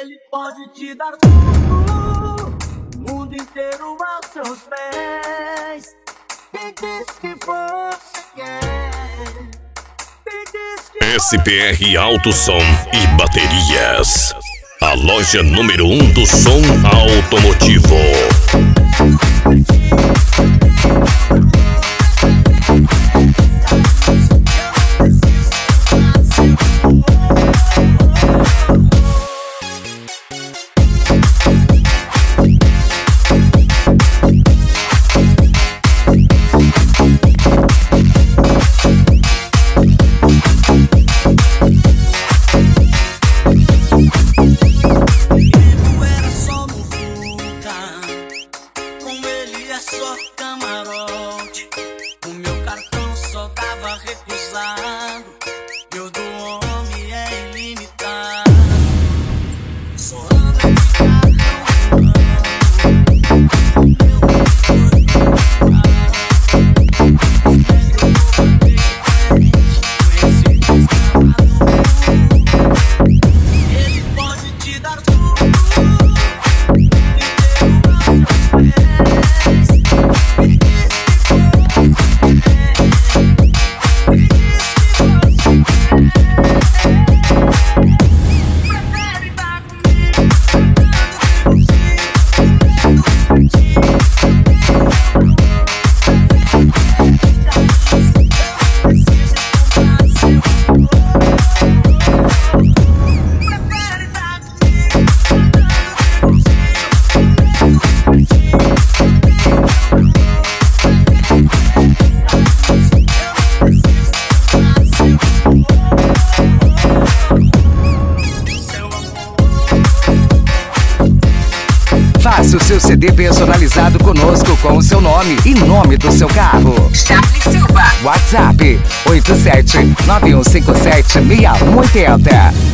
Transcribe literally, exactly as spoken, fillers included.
Ele pode te dar tudo, o mundo inteiro aos seus pés. Quem diz que você quer? Quem diz que S P R Alto Som e Baterias, a loja número um do som automotivo. Só camarote, o meu cartão só dava recusado. Eu do homem é ilimitado. Só anda de cartão, o meu ele pode te dar tudo. Faça o seu C D personalizado conosco com o seu nome e nome do seu carro. Charles Silva. WhatsApp oito sete nove um cinco sete seis um oito zero.